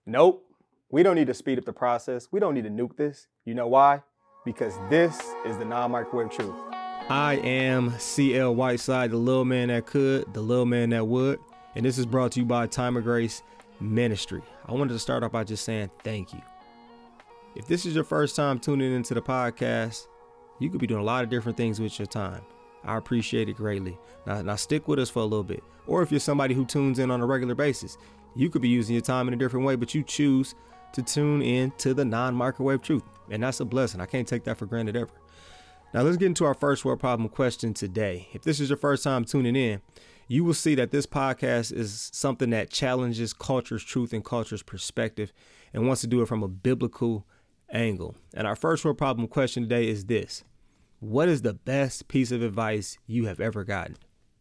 Nope. We don't need to speed up the process. We don't need to nuke this. You know why? Because this is the non-microwave truth. I am CL Whiteside, the little man that could, the little man that would. And this is brought to you by Time of Grace Ministry. I wanted to start off by just saying thank you. If this is your first time tuning into the podcast, you could be doing a lot of different things with your time. I appreciate it greatly. Now stick with us for a little bit. Or if you're somebody who tunes in on a regular basis, you could be using your time in a different way, but you choose to tune in to the non-microwave truth. And that's a blessing. I can't take that for granted ever. Now let's get into our first world problem question today. If this is your first time tuning in, you will see that this podcast is something that challenges culture's truth and culture's perspective and wants to do it from a biblical angle. And our first world problem question today is this: what is the best piece of advice you have ever gotten?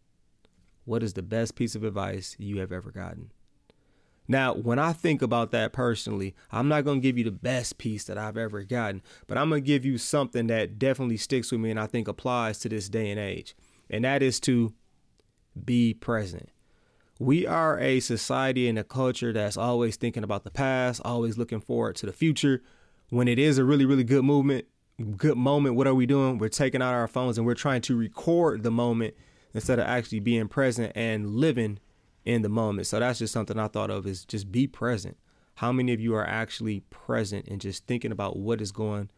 What is the best piece of advice you have ever gotten? Now, when I think about that personally, I'm not going to give you the best piece that I've ever gotten, but I'm going to give you something that definitely sticks with me and I think applies to this day and age. And that is to be present. We are a society and a culture that's always thinking about the past, always looking forward to the future. When it is a really, really good moment, what are we doing? We're taking out our phones and we're trying to record the moment instead of actually being present and living in the moment. So that's just something I thought of, is just be present. How many of you are actually present and just thinking about what is going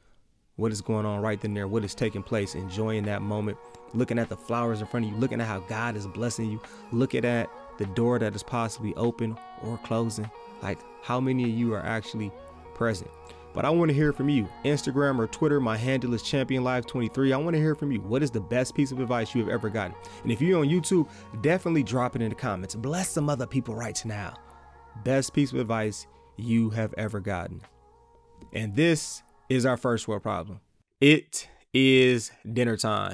on right then there, what is taking place, enjoying that moment, looking at the flowers in front of you, looking at how God is blessing you, looking at the door that is possibly open or closing. Like, how many of you are actually present? But I want to hear from you. Instagram or Twitter, my handle is ChampionLife23. I want to hear from you. What is the best piece of advice you have ever gotten? And if you're on YouTube, definitely drop it in the comments. Bless some other people right now. Best piece of advice you have ever gotten. And this is our first world problem. It is dinner time.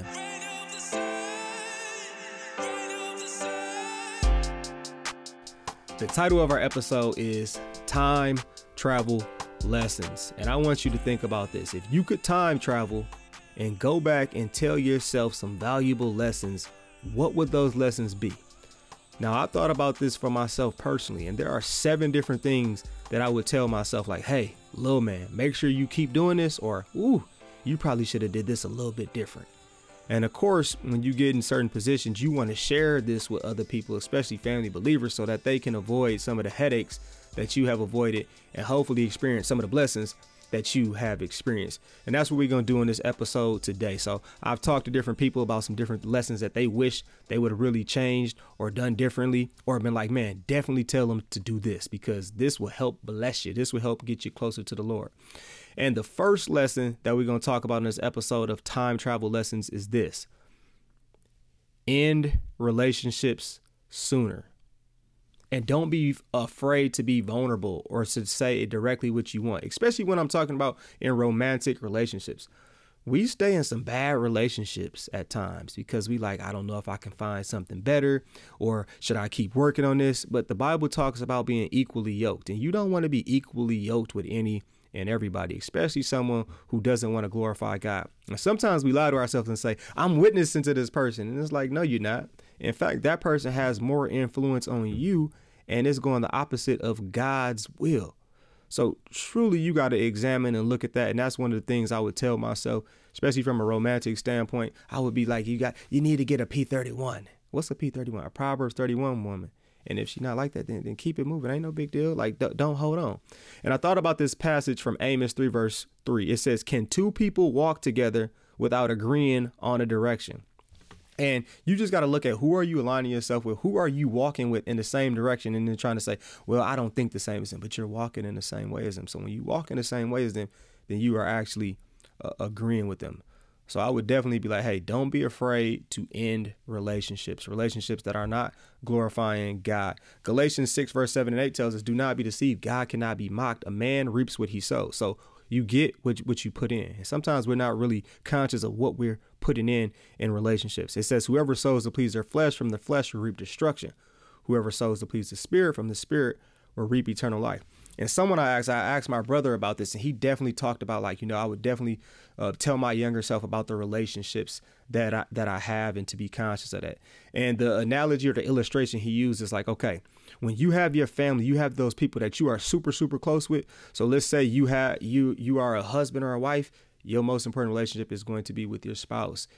The title of our episode is Time Travel Lessons. And I want you to think about this. If you could time travel and go back and tell yourself some valuable lessons, what would those lessons be? Now, I thought about this for myself personally, and there are 7 different things that I would tell myself, like, hey, little man, make sure you keep doing this, or, ooh, you probably should have did this a little bit different. And of course, when you get in certain positions, you want to share this with other people, especially family believers, so that they can avoid some of the headaches that you have avoided and hopefully experience some of the blessings that you have experienced. And that's what we're going to do in this episode today. So I've talked to different people about some different lessons that they wish they would have really changed or done differently, or been like, man, definitely tell them to do this because this will help bless you. This will help get you closer to the Lord. And the first lesson that we're going to talk about in this episode of Time Travel Lessons is this: end relationships sooner. And don't be afraid to be vulnerable or to say directly what you want, especially when I'm talking about in romantic relationships. We stay in some bad relationships at times because we like, I don't know if I can find something better, or should I keep working on this? But the Bible talks about being equally yoked, and you don't want to be equally yoked with any and everybody, especially someone who doesn't want to glorify God. And sometimes we lie to ourselves and say, I'm witnessing to this person. And it's like, no, you're not. In fact, that person has more influence on you and it's going the opposite of God's will. So truly, you got to examine and look at that. And that's one of the things I would tell myself, especially from a romantic standpoint. I would be like, you need to get a P31. What's a P31? A Proverbs 31 woman. And if she's not like that, then keep it moving. Ain't no big deal. Like, don't hold on. And I thought about this passage from Amos 3, verse 3. It says, can 2 people walk together without agreeing on a direction? And you just got to look at who are you aligning yourself with? Who are you walking with in the same direction? And then trying to say, well, I don't think the same as them, but you're walking in the same way as them. So when you walk in the same way as them, then you are actually agreeing with them. So I would definitely be like, hey, don't be afraid to end relationships that are not glorifying God. Galatians 6, verse 7 and 8 tells us, do not be deceived. God cannot be mocked. A man reaps what he sows. So you get what you put in. And sometimes we're not really conscious of what we're putting in relationships. It says, whoever sows to please their flesh, from the flesh will reap destruction. Whoever sows to please the spirit, from the spirit will reap eternal life. And someone I asked my brother about this, and he definitely talked about like, I would definitely tell my younger self about the relationships that I have and to be conscious of that. And the analogy or the illustration he used is like, okay, when you have your family, you have those people that you are super, super close with. So let's say you are a husband or a wife. Your most important relationship is going to be with your spouse.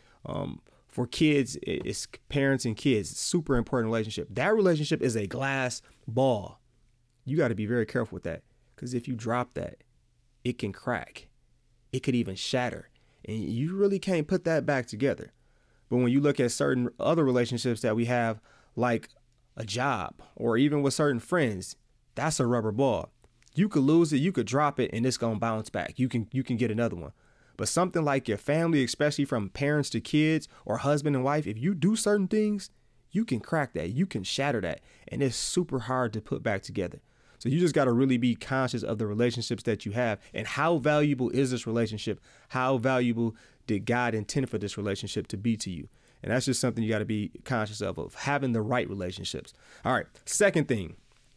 For kids, it's parents and kids. It's a super important relationship. That relationship is a glass ball. You got to be very careful with that, because if you drop that, it can crack. It could even shatter, and you really can't put that back together. But when you look at certain other relationships that we have, like a job or even with certain friends, that's a rubber ball. You could lose it, you could drop it, and it's going to bounce back. You can get another one. But something like your family, especially from parents to kids or husband and wife, if you do certain things, you can crack that, you can shatter that, and it's super hard to put back together. So you just got to really be conscious of the relationships that you have and how valuable is this relationship? How valuable did God intend for this relationship to be to you? And that's just something you got to be conscious of having the right relationships. All right. Second thing,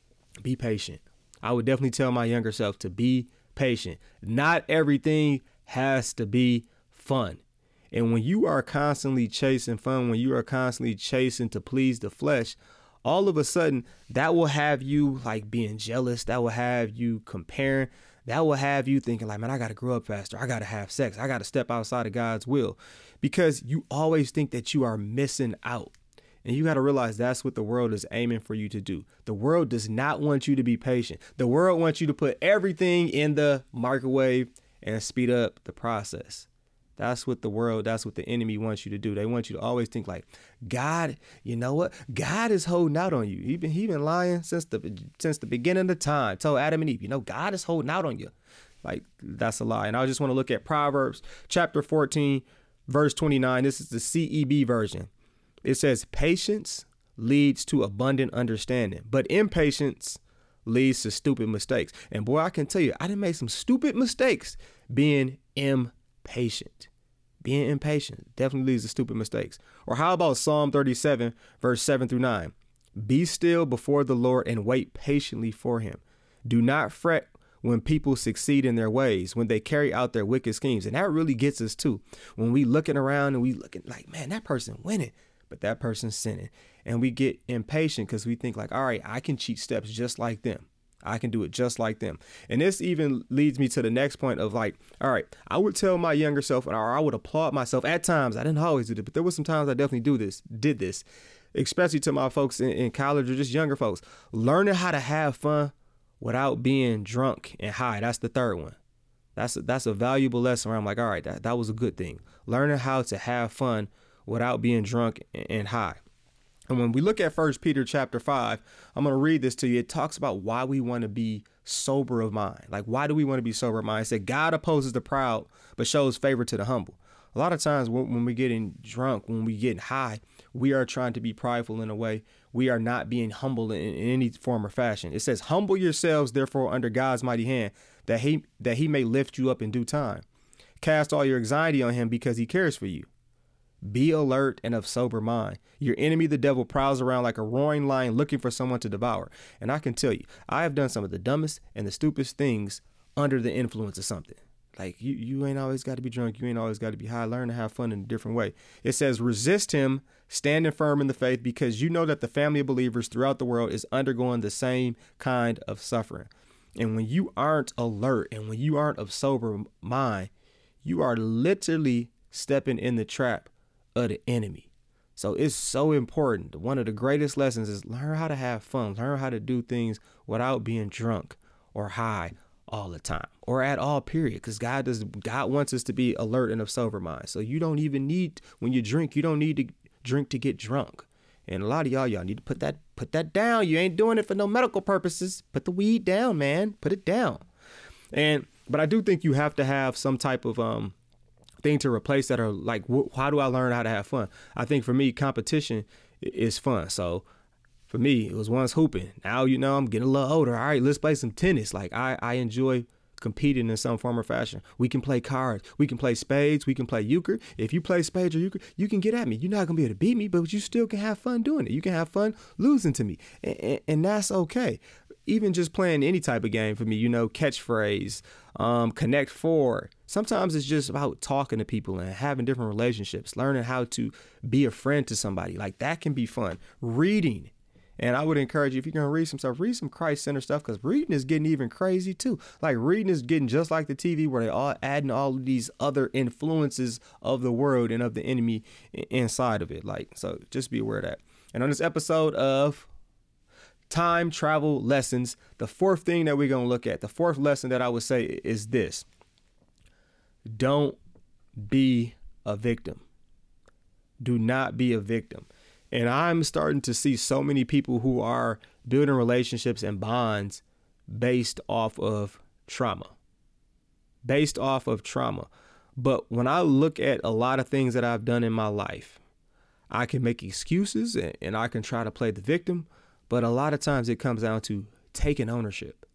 be patient. I would definitely tell my younger self to be patient. Not everything has to be fun. And when you are constantly chasing fun, when you are constantly chasing to please the flesh, all of a sudden that will have you like being jealous. That will have you comparing. That will have you thinking like, man, I got to grow up faster. I got to have sex. I got to step outside of God's will, because you always think that you are missing out. And you got to realize that's what the world is aiming for you to do. The world does not want you to be patient. The world wants you to put everything in the microwave and speed up the process. That's what the enemy wants you to do. They want you to always think like, God, you know what? God is holding out on you. He been lying since the beginning of time. Told Adam and Eve, God is holding out on you. Like, that's a lie. And I just want to look at Proverbs chapter 14, verse 29. This is the CEB version. It says, patience leads to abundant understanding, but impatience leads to stupid mistakes. And boy, I can tell you, I done made some stupid mistakes being impatient. Being impatient definitely leads to stupid mistakes. Or how about Psalm 37, verse 7 through 9? Be still before the Lord and wait patiently for him. Do not fret when people succeed in their ways, when they carry out their wicked schemes. And that really gets us too. When we looking around and we looking like, man, that person winning, but that person's sinning. And we get impatient because we think like, all right, I can cheat steps just like them. I can do it just like them. And this even leads me to the next point of like, all right, I would tell my younger self, or I would applaud myself at times. I didn't always do this, but there was some times I definitely did this, especially to my folks in college or just younger folks. Learning how to have fun without being drunk and high. That's the third one. That's a valuable lesson where I'm like, all right, that was a good thing. Learning how to have fun without being drunk and high. And when we look at 1 Peter chapter 5, I'm going to read this to you. It talks about why we want to be sober of mind. Like, why do we want to be sober of mind? It said, God opposes the proud, but shows favor to the humble. A lot of times when we're getting drunk, when we're getting high, we are trying to be prideful in a way. We are not being humble in any form or fashion. It says, humble yourselves, therefore, under God's mighty hand, that he may lift you up in due time. Cast all your anxiety on him because he cares for you. Be alert and of sober mind. Your enemy, the devil, prowls around like a roaring lion looking for someone to devour. And I can tell you, I have done some of the dumbest and the stupidest things under the influence of something. Like you ain't always got to be drunk. You ain't always got to be high. Learn to have fun in a different way. It says, resist him, standing firm in the faith, because you know that the family of believers throughout the world is undergoing the same kind of suffering. And when you aren't alert and when you aren't of sober mind, you are literally stepping in the trap of the enemy. So it's so important. One of the greatest lessons is learn how to have fun, learn how to do things without being drunk or high all the time or at all period. Because God wants us to be alert and of sober mind. So you don't even need, when you drink, you don't need to drink to get drunk. And a lot of y'all need to put that down. You ain't doing it for no medical purposes. Put the weed down, man. Put it down. But I do think you have to have some type of thing to replace that, are like, how do I learn how to have fun? I think for me, competition is fun. So for me, it was once hooping. Now, I'm getting a little older. All right, let's play some tennis. Like I enjoy competing in some form or fashion. We can play cards. We can play spades. We can play euchre. If you play spades or euchre, you can get at me. You're not going to be able to beat me, but you still can have fun doing it. You can have fun losing to me. And that's okay. even just playing any type of game for me, catchphrase, Connect Four. Sometimes it's just about talking to people and having different relationships, learning how to be a friend to somebody. Like that can be fun. Reading. And I would encourage you, if you're going to read some stuff, read some Christ-centered stuff, because reading is getting even crazy too. Like reading is getting just like the TV, where they're all adding all of these other influences of the world and of the enemy inside of it. Like, so just be aware of that. And on this episode of Time Travel Lessons, the fourth thing that we're going to look at, the fourth lesson that I would say is this: don't be a victim. Do not be a victim. And I'm starting to see so many people who are building relationships and bonds based off of trauma. But when I look at a lot of things that I've done in my life, I can make excuses and I can try to play the victim. But a lot of times it comes down to taking ownership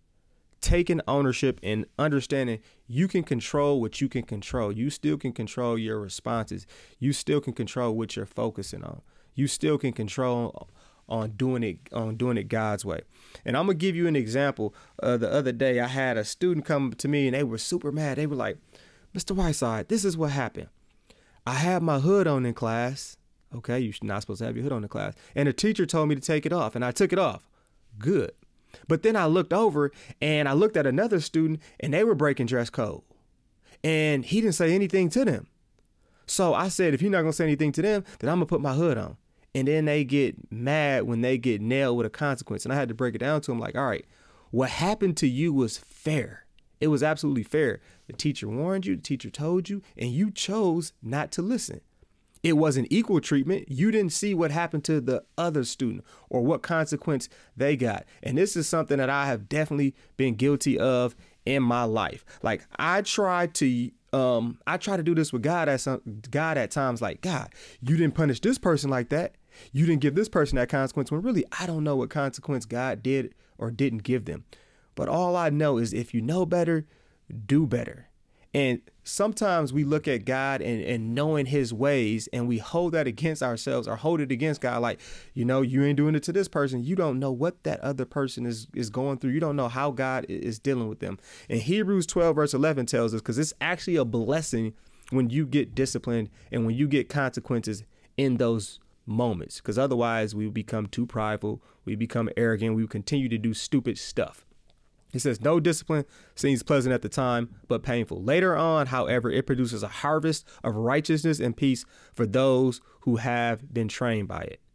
and understanding you can control what you can control. You still can control your responses. You still can control what you're focusing on. You still can control on doing it God's way. And I'm going to give you an example. The other day, I had a student come to me and they were super mad. They were like, Mr. Whiteside, this is what happened. I had my hood on in class. Okay, you're not supposed to have your hood on in class. And the teacher told me to take it off, and I took it off. Good. But then I looked over and I looked at another student and they were breaking dress code. And he didn't say anything to them. So I said, if you're not going to say anything to them, then I'm going to put my hood on. And then they get mad when they get nailed with a consequence. And I had to break it down to them like, all right, what happened to you was fair. It was absolutely fair. The teacher warned you, the teacher told you, and you chose not to listen. It wasn't equal treatment. You didn't see what happened to the other student or what consequence they got. And this is something that I have definitely been guilty of in my life. Like I try to do this with God at times, like, God, you didn't punish this person like that. You didn't give this person that consequence, when really I don't know what consequence God did or didn't give them. But all I know is if you know better, do better. And sometimes we look at God and knowing his ways and we hold that against ourselves or hold it against God. Like, you ain't doing it to this person. You don't know what that other person is going through. You don't know how God is dealing with them. And Hebrews 12 verse 11 tells us, because it's actually a blessing when you get disciplined and when you get consequences in those moments, because otherwise we become too prideful. We become arrogant. We continue to do stupid stuff. It says, no discipline seems pleasant at the time, but painful. Later on, however, it produces a harvest of righteousness and peace for those who have been trained by it.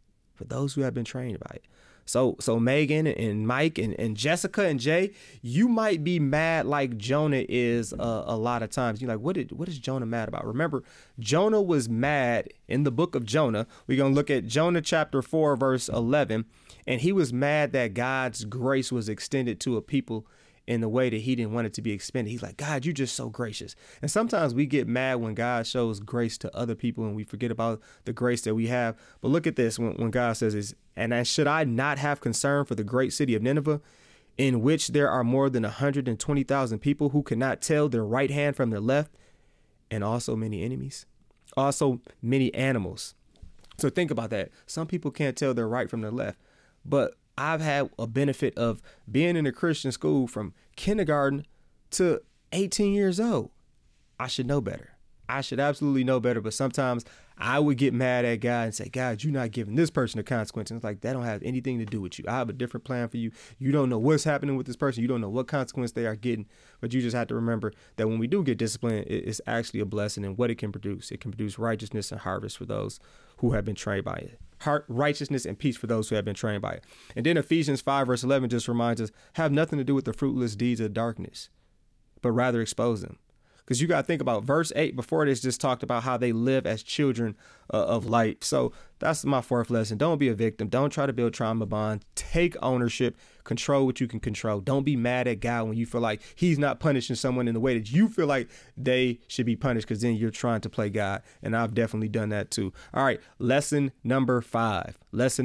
So Megan and Mike and Jessica and Jay, you might be mad like Jonah is a lot of times. You're like, what is Jonah mad about? Remember, Jonah was mad in the book of Jonah. We're going to look at Jonah chapter 4, verse 11. And he was mad that God's grace was extended to a people in the way that he didn't want it to be expended. He's like, God, you're just so gracious. And sometimes we get mad when God shows grace to other people and we forget about the grace that we have. But look at this when God says, and should I not have concern for the great city of Nineveh, in which there are more than 120,000 people who cannot tell their right hand from their left, and also many enemies, also many animals. So think about that. Some people can't tell their right from their left. But I've had a benefit of being in a Christian school from kindergarten to 18 years old. I should know better. I should absolutely know better. But sometimes I would get mad at God and say, God, you're not giving this person a consequence. And it's like, that don't have anything to do with you. I have a different plan for you. You don't know what's happening with this person. You don't know what consequence they are getting. But you just have to remember that when we do get disciplined, it's actually a blessing. And what it can produce righteousness and harvest for those who have been trained by it. Righteousness and peace for those who have been trained by it. And then Ephesians 5 verse 11 just reminds us, have nothing to do with the fruitless deeds of darkness, but rather expose them. Because you got to think about verse 8 before this just talked about how they live as children of light. So that's my fourth lesson. Don't be a victim. Don't try to build trauma bonds. Take ownership. Control what you can control. Don't be mad at God when you feel like he's not punishing someone in the way that you feel like they should be punished, because then you're trying to play God. And I've definitely done that too. All right. Lesson number 5.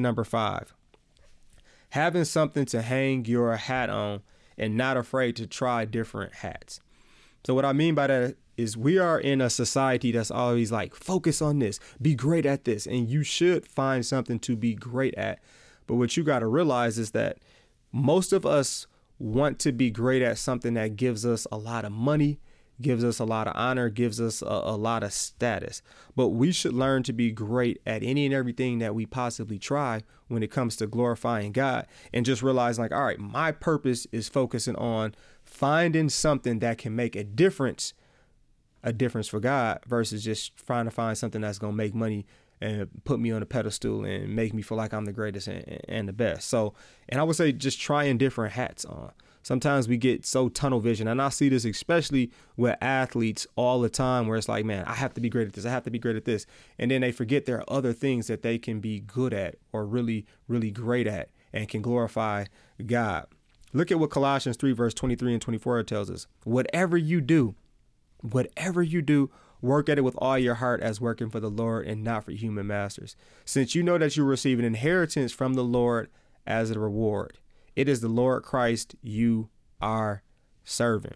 Having something to hang your hat on and not afraid to try different hats. So what I mean by that is we are in a society that's always like, focus on this, be great at this, and you should find something to be great at. But what you got to realize is that Most of us want to be great at something that gives us a lot of money, gives us a lot of honor, gives us a lot of status. But we should learn to be great at any and everything that we possibly try when it comes to glorifying God, and just realize like, all right, my purpose is focusing on finding something that can make a difference for God versus just trying to find something that's going to make money and put me on a pedestal and make me feel like I'm the greatest and the best. So, and I would say just trying different hats on. Sometimes we get so tunnel vision, and I see this especially with athletes all the time, where it's like, man, I have to be great at this. I have to be great at this. And then they forget there are other things that they can be good at or really, really great at and can glorify God. Look at what Colossians 3 verse 23 and 24 tells us. Whatever you do, work at it with all your heart as working for the Lord and not for human masters, since you know that you receive an inheritance from the Lord as a reward. It is the Lord Christ you are serving.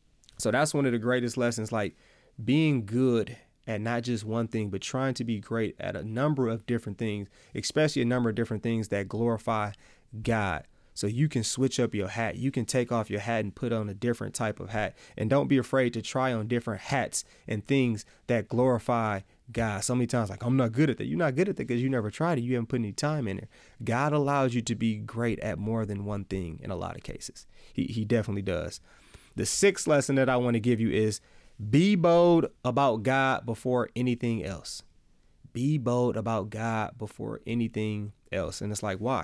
So that's one of the greatest lessons, like being good at not just one thing, but trying to be great at a number of different things, especially a number of different things that glorify God. So you can switch up your hat. You can take off your hat and put on a different type of hat. And don't be afraid to try on different hats and things that glorify God. So many times, like, I'm not good at that. You're not good at that because you never tried it. You haven't put any time in it. God allows you to be great at more than one thing in a lot of cases. He definitely does. The sixth lesson that I want to give you is be bold about God before anything else. Be bold about God before anything else. And it's like, why?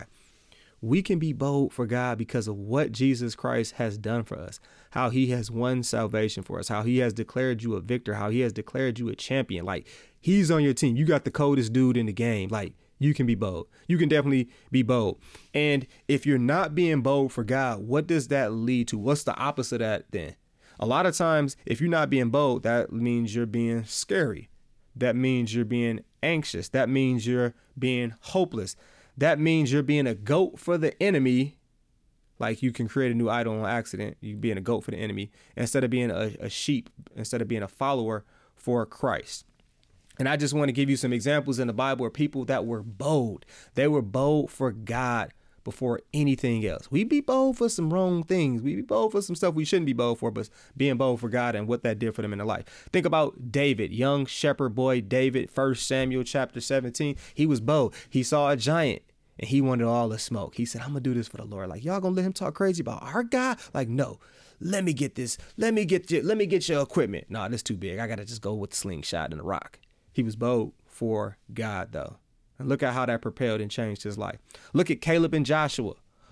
We can be bold for God because of what Jesus Christ has done for us, how he has won salvation for us, how he has declared you a victor, how he has declared you a champion. Like, he's on your team. You got the coldest dude in the game. Like, you can be bold. You can definitely be bold. And if you're not being bold for God, what does that lead to? What's the opposite of that then? A lot of times, if you're not being bold, that means you're being scary. That means you're being anxious. That means you're being hopeless. That means you're being a goat for the enemy. Like, you can create a new idol on accident. You being a goat for the enemy instead of being a sheep, instead of being a follower for Christ. And I just want to give you some examples in the Bible of people that were bold. They were bold for God before anything else. We be bold for some wrong things. We be bold for some stuff we shouldn't be bold for, but being bold for God and what that did for them in their life. Think about David, young shepherd boy David, 1 Samuel chapter 17. He was bold. He saw a giant and he wanted all the smoke. He said, I'm going to do this for the Lord. Like, y'all going to let him talk crazy about our God? Like, no, let me get this. Let me get your equipment. No, this too big. I got to just go with the slingshot and the rock. He was bold for God, though. And look at how that propelled and changed his life. Look at Caleb and Joshua.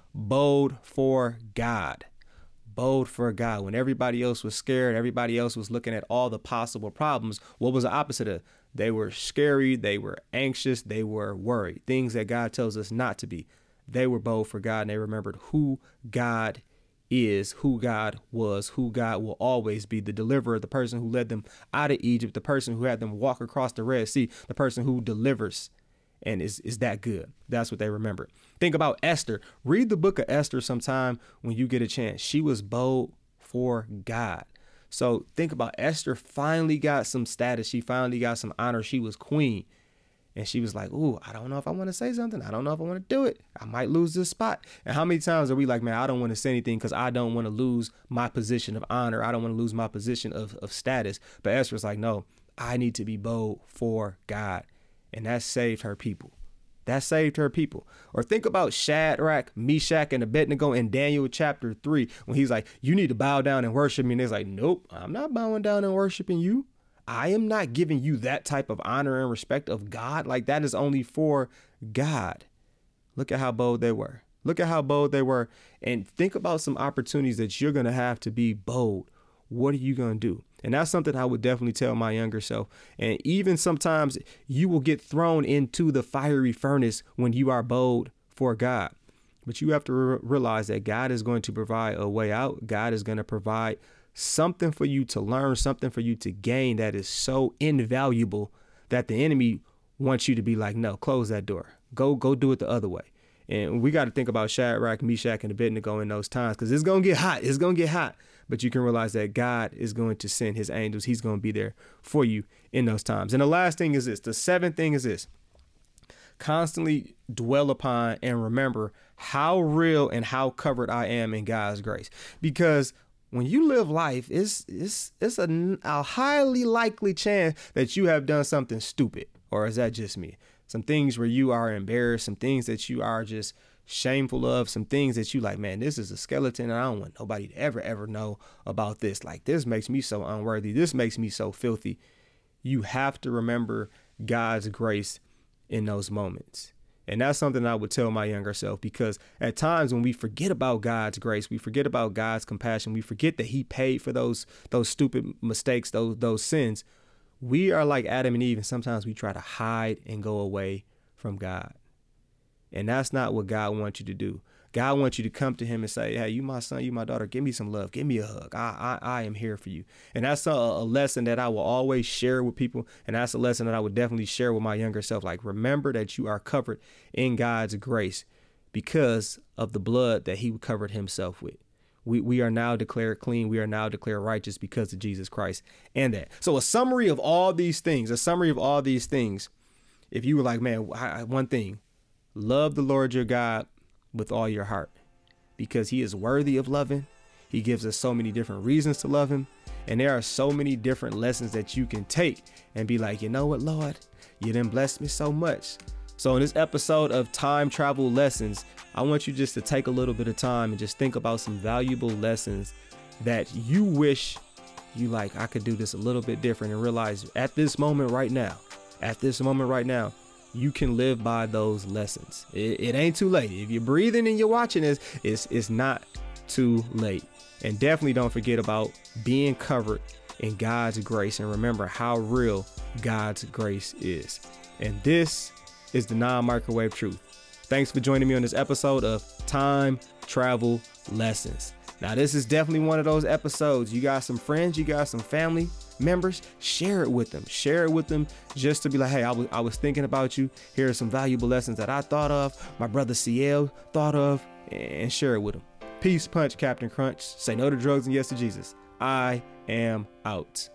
Bold for God. Bold for God. When everybody else was scared, everybody else was looking at all the possible problems, what was the opposite of? They were scary, they were anxious, they were worried. Things that God tells us not to be. They were bold for God, and they remembered who God is, who God was, who God will always be, the deliverer, the person who led them out of Egypt, the person who had them walk across the Red Sea, the person who delivers and is that good. That's what they remember. Think about Esther. Read the book of Esther sometime when you get a chance. She was bold for God. So think about Esther finally got some status. She finally got some honor. She was queen. And she was like, ooh, I don't know if I want to say something. I don't know if I want to do it. I might lose this spot. And how many times are we like, man, I don't want to say anything because I don't want to lose my position of honor. I don't want to lose my position of status. But Esther's like, no, I need to be bold for God. And that saved her people. That saved her people. Or think about Shadrach, Meshach, and Abednego in Daniel chapter 3, when he's like, you need to bow down and worship me. And they're like, nope, I'm not bowing down and worshiping you. I am not giving you that type of honor and respect of God. Like, that is only for God. Look at how bold they were. Look at how bold they were. And think about some opportunities that you're going to have to be bold. What are you going to do? And that's something I would definitely tell my younger self. And even sometimes you will get thrown into the fiery furnace when you are bold for God. But you have to realize that God is going to provide a way out. God is going to provide something for you to learn, something for you to gain that is so invaluable that the enemy wants you to be like, no, close that door. Go do it the other way. And we got to think about Shadrach, Meshach, and Abednego in those times, because it's going to get hot. It's going to get hot. But you can realize that God is going to send his angels. He's going to be there for you in those times. And the last thing is this. The seventh thing is this. constantly dwell upon and remember how real and how covered I am in God's grace. Because when you live life, it's a highly likely chance that you have done something stupid. Or is that just me? Some things where you are embarrassed, some things that you are just shameful of, some things that you like, man, this is a skeleton and I don't want nobody to ever know about this. Like, this makes me so unworthy. This makes me so filthy. You have to remember God's grace in those moments. And that's something I would tell my younger self, because at times when we forget about God's grace, we forget about God's compassion, we forget that he paid for those stupid mistakes, those sins. We are like Adam and Eve, and sometimes we try to hide and go away from God. And that's not what God wants you to do. God wants you to come to him and say, hey, you my son, you my daughter, give me some love, give me a hug. I am here for you. And that's a lesson that I will always share with people. And that's a lesson that I would definitely share with my younger self. Like, remember that you are covered in God's grace because of the blood that he covered himself with. We are now declared clean. We are now declared righteous because of Jesus Christ and that. So a summary of all these things, if you were like, man, one thing, love the Lord your God with all your heart, because he is worthy of loving. He gives us so many different reasons to love him. And there are so many different lessons that you can take and be like, you know what, Lord, you done blessed me so much. So in this episode of Time Travel Lessons, I want you just to take a little bit of time and just think about some valuable lessons that you wish you like, I could do this a little bit different, and realize at this moment right now, you can live by those lessons. It ain't too late. If you're breathing and you're watching this, it's not too late. And definitely don't forget about being covered in God's grace, and remember how real God's grace is. And this is the non-microwave truth. Thanks for joining me on this episode of Time Travel Lessons. Now, this is definitely one of those episodes. You got some friends, you got some family members, share it with them. Share it with them just to be like, hey, I was thinking about you. Here are some valuable lessons that I thought of, my brother CL thought of, and share it with them. Peace, punch, Captain Crunch. Say no to drugs and yes to Jesus. I am out.